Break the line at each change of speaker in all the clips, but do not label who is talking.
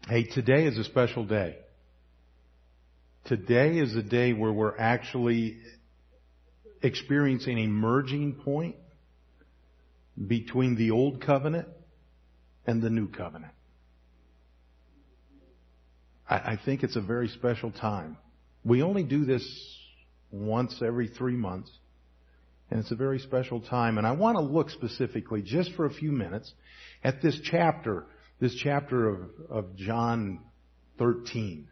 Hey, today is a special day. Today is a day where we're actually experiencing a merging point between the old covenant and the new covenant. I think it's a very special time. We only do this once every 3 months, and it's a very special time. And I want to look specifically, just for a few minutes, at this chapter of John 13.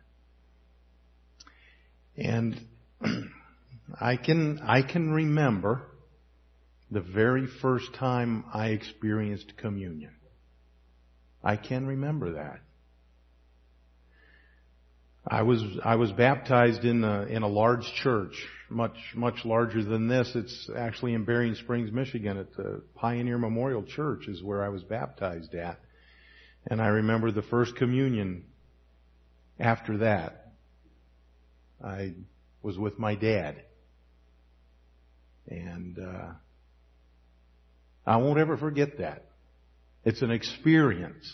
And I can remember the very first time I experienced communion. I can remember that. I was baptized in a large church, much larger than this. It's actually in Berrien Springs, Michigan, at the Pioneer Memorial Church is where I was baptized at. And I remember the first communion after that. I was with my dad. And I won't ever forget that. It's an experience.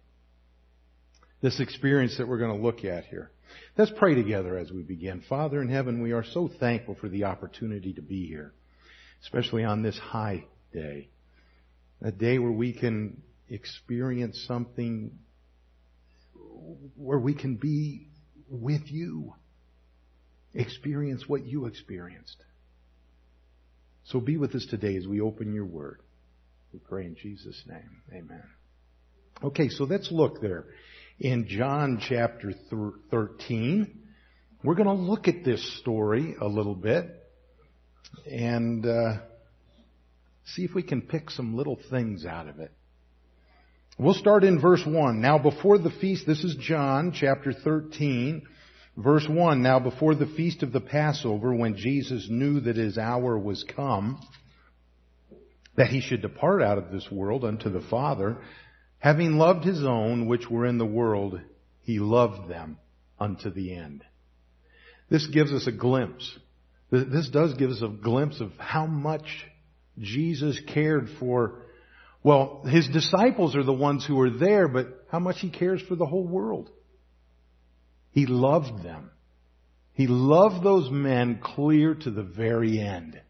This experience that we're going to look at here. Let's pray together as we begin. Father in heaven, we are so thankful for the opportunity to be here, especially on this high day. A day where we can experience something, where we can be with you. Experience what you experienced. So be with us today as we open your word. We pray in Jesus' name. Amen. Okay, so let's look there. In John chapter 13, we're going to look at this story a little bit and see if we can pick some little things out of it. We'll start in verse 1. Now before the feast, this is John chapter 13, verse 1. Now before the feast of the Passover, when Jesus knew that his hour was come, that he should depart out of this world unto the Father, having loved his own which were in the world, he loved them unto the end. This gives us a glimpse. This does give us a glimpse of how much Jesus cared for, well, his disciples are the ones who are there, but how much he cares for the whole world. He loved them. He loved those men clear to the very end.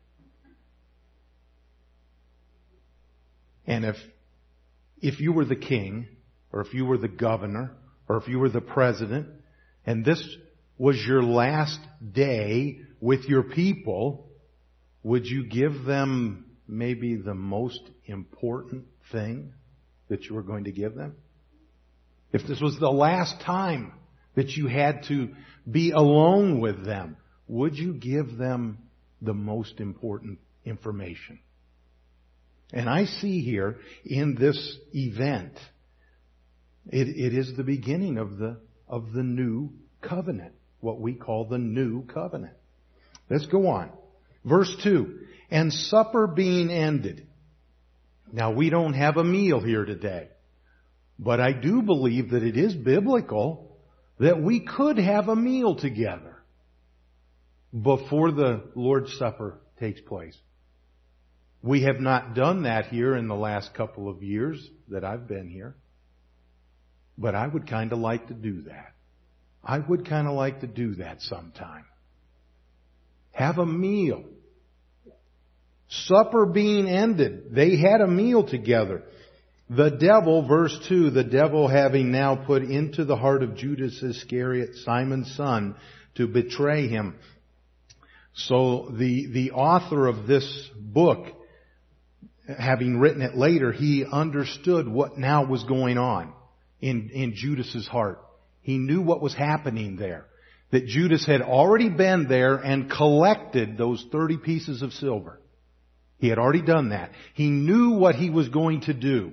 And if you were the king, or if you were the governor, or if you were the president, and this was your last day with your people, would you give them maybe the most important thing that you were going to give them? If this was the last time that you had to be alone with them, would you give them the most important information? And I see here in this event, it is the beginning of the new covenant, what we call the new covenant. Let's go on. Verse 2, and supper being ended. Now we don't have a meal here today, but I do believe that it is biblical that we could have a meal together before the Lord's Supper takes place. We have not done that here in the last couple of years that I've been here. But I would kind of like to do that. I would kind of like to do that sometime. Have a meal. Supper being ended. They had a meal together. The devil, verse 2, the devil having now put into the heart of Judas Iscariot, Simon's son, to betray him. So the author of this book, having written it later, he understood what now was going on in Judas's heart. He knew what was happening there. That Judas had already been there and collected those 30 pieces of silver. He had already done that. He knew what he was going to do.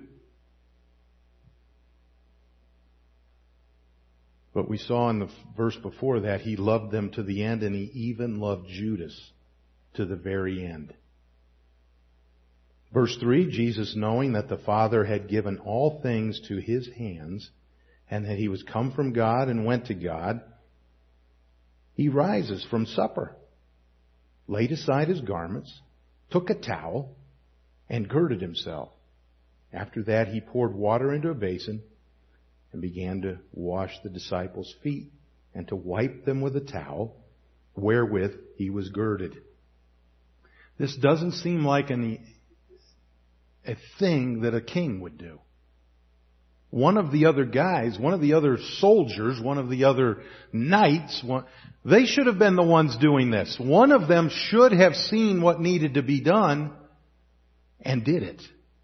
But we saw in the verse before that, he loved them to the end, and he even loved Judas to the very end. Verse 3, Jesus, knowing that the Father had given all things to his hands, and that he was come from God and went to God, he rises from supper, laid aside his garments, took a towel, and girded himself. After that he poured water into a basin, and began to wash the disciples' feet and to wipe them with a towel wherewith he was girded. This doesn't seem like a thing that a king would do. One of the other guys, one of the other soldiers, one of the other knights, they should have been the ones doing this. One of them should have seen what needed to be done and did it.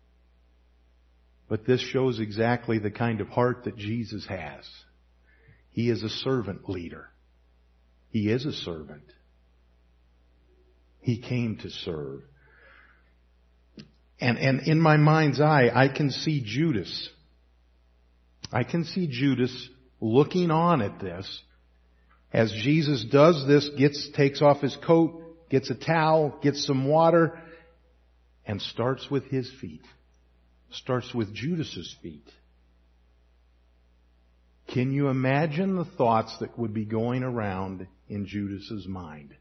But this shows exactly the kind of heart that Jesus has. He is a servant leader. He is a servant. He came to serve. And in my mind's eye, I can see Judas. I can see Judas looking on at this as Jesus does this, takes off his coat, gets a towel, gets some water, and starts with his feet. Starts with Judas's feet. Can you imagine the thoughts that would be going around in Judas's mind?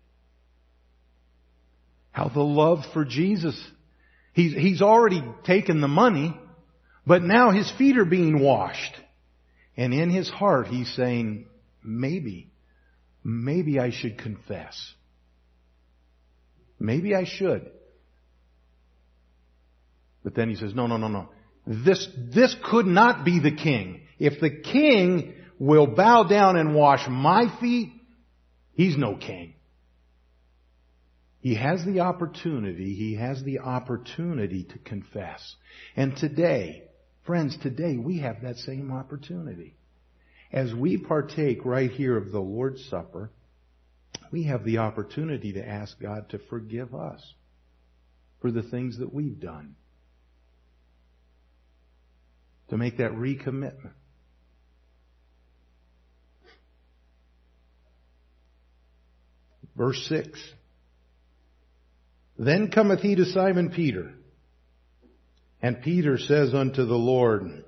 How the love for Jesus, he's already taken the money, but now his feet are being washed. And in his heart he's saying, maybe I should confess. Maybe I should. But then he says, no. This could not be the king. If the king will bow down and wash my feet, he's no king. He has the opportunity to confess. And today, friends, we have that same opportunity. As we partake right here of the Lord's Supper, we have the opportunity to ask God to forgive us for the things that we've done. To make that recommitment. Verse 6. Then cometh he to Simon Peter. And Peter says unto the Lord,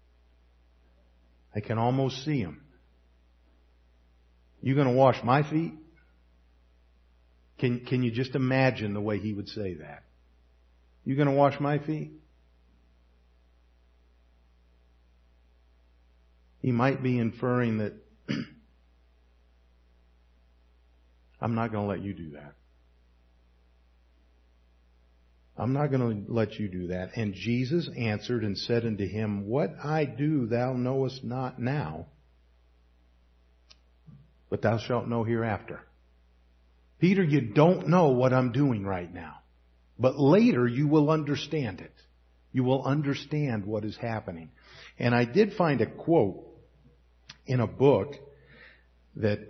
I can almost see him. You going to wash my feet? Can you just imagine the way he would say that? You going to wash my feet? He might be inferring that I'm not going to let you do that. I'm not going to let you do that. And Jesus answered and said unto him, What I do thou knowest not now, but thou shalt know hereafter. Peter, you don't know what I'm doing right now. But later you will understand it. You will understand what is happening. And I did find a quote in a book that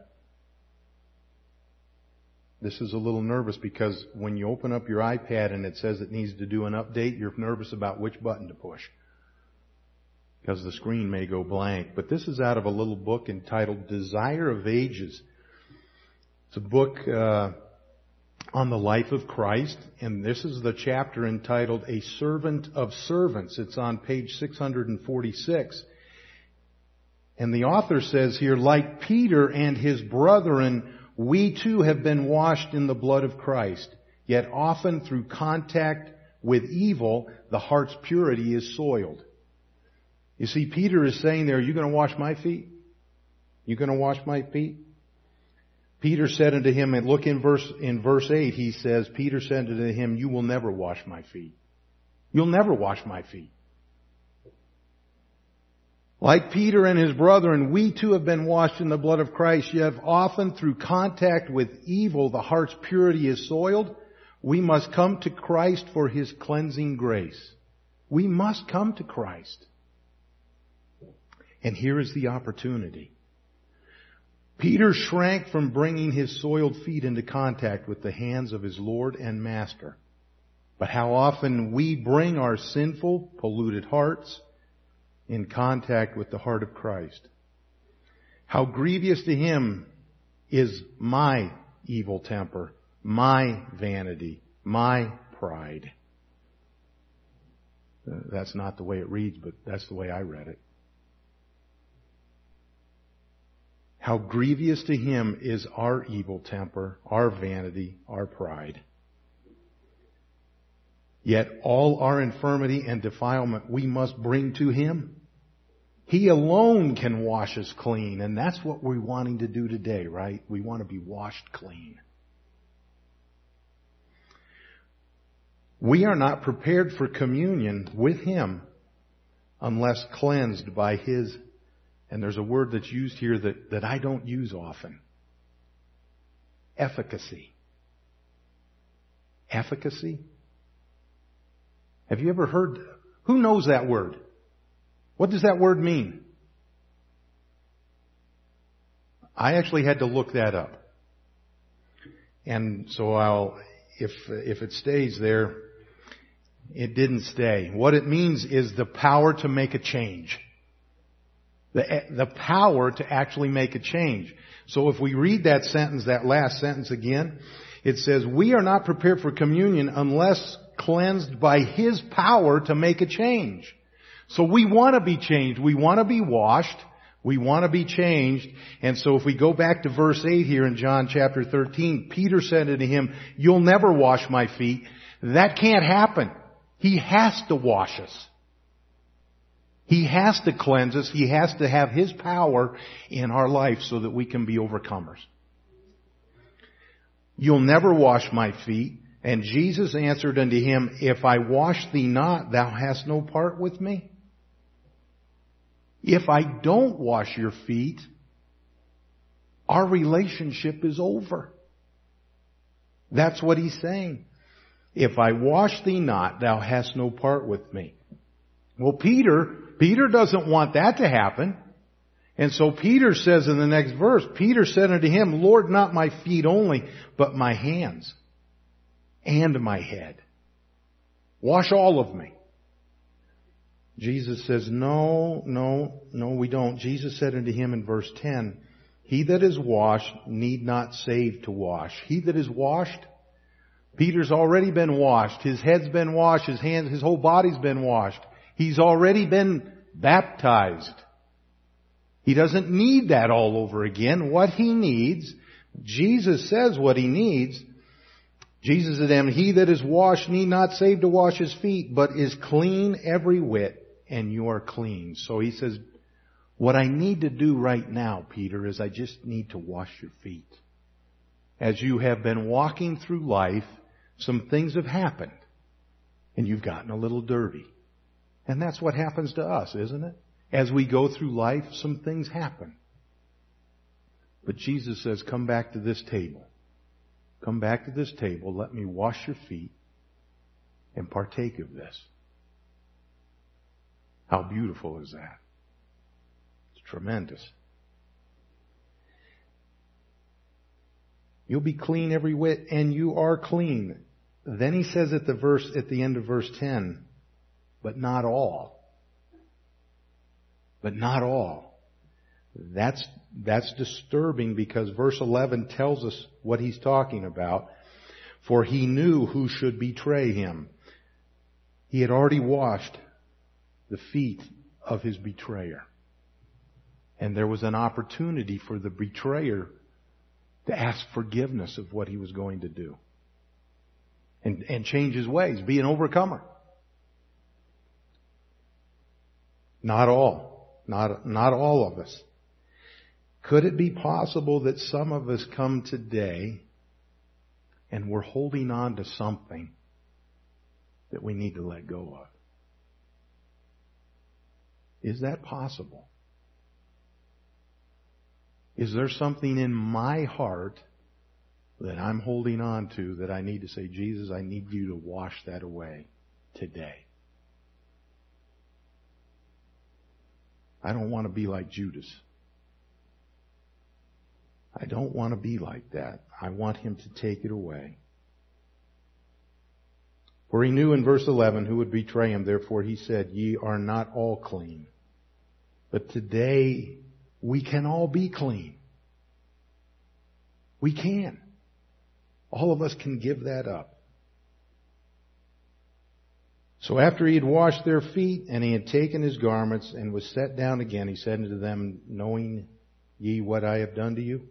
this is a little nervous because when you open up your iPad and it says it needs to do an update, you're nervous about which button to push because the screen may go blank. But this is out of a little book entitled Desire of Ages. It's a book on the life of Christ, and this is the chapter entitled A Servant of Servants. It's on page 646. And the author says here, like Peter and his brethren, we too have been washed in the blood of Christ. Yet often through contact with evil, the heart's purity is soiled. You see, Peter is saying there, are you going to wash my feet? You going to wash my feet? Peter said unto him, and look in verse 8, he says, Peter said unto him, you will never wash my feet. You'll never wash my feet. Like Peter and his brethren, we too have been washed in the blood of Christ, yet often through contact with evil, the heart's purity is soiled. We must come to Christ for His cleansing grace. We must come to Christ. And here is the opportunity. Peter shrank from bringing his soiled feet into contact with the hands of his Lord and Master. But how often we bring our sinful, polluted hearts in contact with the heart of Christ. How grievous to Him is my evil temper, my vanity, my pride. That's not the way it reads, but that's the way I read it. How grievous to Him is our evil temper, our vanity, our pride. Yet all our infirmity and defilement we must bring to Him. He alone can wash us clean. And that's what we're wanting to do today, right? We want to be washed clean. We are not prepared for communion with Him unless cleansed by His, and there's a word that's used here that I don't use often. Efficacy. Efficacy? Have you ever heard, who knows that word? What does that word mean? I actually had to look that up. And so if it stays there, it didn't stay. What it means is the power to make a change. The power to actually make a change. So if we read that sentence, that last sentence again, it says, we are not prepared for communion unless cleansed by His power to make a change. So we want to be changed. We want to be washed. We want to be changed. And so if we go back to verse 8 here in John chapter 13, Peter said to him, you'll never wash my feet. That can't happen. He has to wash us. He has to cleanse us. He has to have His power in our life so that we can be overcomers. You'll never wash my feet. And Jesus answered unto him, if I wash thee not, thou hast no part with me. If I don't wash your feet, our relationship is over. That's what He's saying. If I wash thee not, thou hast no part with me. Well, Peter doesn't want that to happen. And so Peter says in the next verse, Peter said unto him, Lord, not my feet only, but my hands and my head. Wash all of me. Jesus says, no, we don't. Jesus said unto him in verse 10, he that is washed need not save to wash. He that is washed, Peter's already been washed. His head's been washed. His hands, his whole body's been washed. He's already been baptized. He doesn't need that all over again. What he needs, Jesus says what he needs. Jesus said to him, he that is washed need not save to wash his feet, but is clean every whit, and you are clean. So he says, what I need to do right now, Peter, is I just need to wash your feet. As you have been walking through life, some things have happened, and you've gotten a little dirty. And that's what happens to us, isn't it? As we go through life, some things happen. But Jesus says, come back to this table. Come back to this table. Let me wash your feet and partake of this. How beautiful is that? It's tremendous. You'll be clean every whit, and you are clean. Then he says at the end of verse 10, but not all. But not all. That's disturbing because verse 11 tells us what he's talking about. For he knew who should betray him. He had already washed the feet of his betrayer. And there was an opportunity for the betrayer to ask forgiveness of what he was going to do. And change his ways, be an overcomer. Not all. Not all of us. Could it be possible that some of us come today and we're holding on to something that we need to let go of? Is that possible? Is there something in my heart that I'm holding on to that I need to say, Jesus, I need you to wash that away today? I don't want to be like Judas. I don't want to be like that. I want him to take it away. For he knew in verse 11 who would betray him. Therefore he said, ye are not all clean. But today we can all be clean. We can. All of us can give that up. So after he had washed their feet, and he had taken his garments, and was set down again, he said unto them, knowing ye what I have done to you?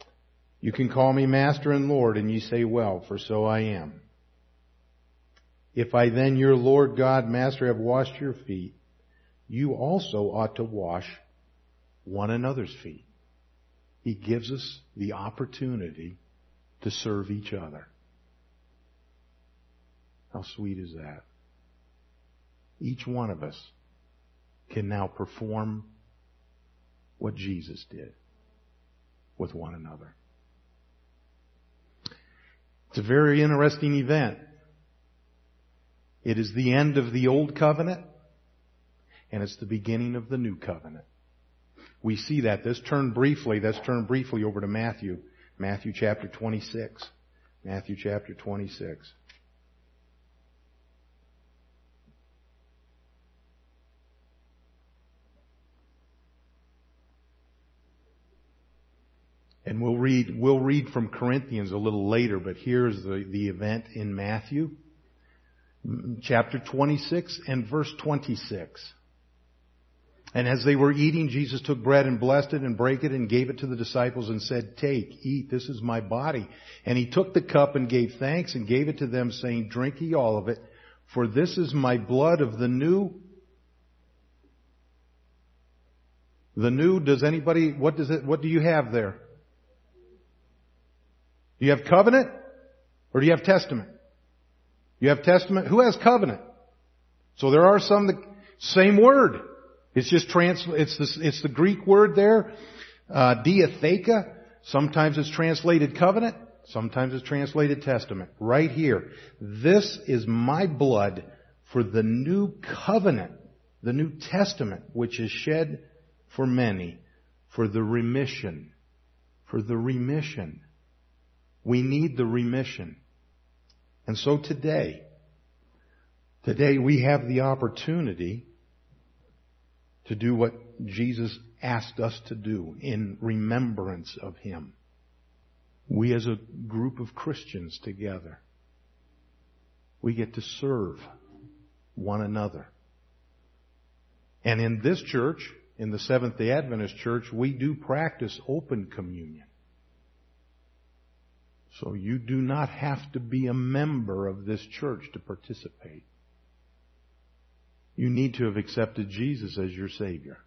You can call me Master and Lord, and ye say, well, for so I am. If I then, your Lord God, Master, have washed your feet, you also ought to wash one another's feet. He gives us the opportunity to serve each other. How sweet is that? Each one of us can now perform what Jesus did with one another. It's a very interesting event. It is the end of the old covenant, and it's the beginning of the new covenant. We see that. Let's turn briefly over to Matthew. Matthew chapter 26. Matthew chapter 26. And we'll read from Corinthians a little later, but here's the event in Matthew. Chapter 26 and verse 26. And as they were eating, Jesus took bread and blessed it and brake it and gave it to the disciples and said, "Take, eat, this is my body." And he took the cup and gave thanks and gave it to them, saying, "Drink ye all of it, for this is my blood of the new." The new, does anybody, what do you have there? Do you have covenant? Or do you have testament? You have testament? Who has covenant? So there are some, same word. It's just it's the Greek word there, diatheka. Sometimes it's translated covenant. Sometimes it's translated testament. Right here. This is my blood for the new covenant, the New Testament, which is shed for many, for the remission. For the remission. We need the remission. And so today we have the opportunity to do what Jesus asked us to do in remembrance of Him. We as a group of Christians together, we get to serve one another. And in this church, in the Seventh-day Adventist Church, we do practice open communion. So you do not have to be a member of this church to participate. You need to have accepted Jesus as your Savior.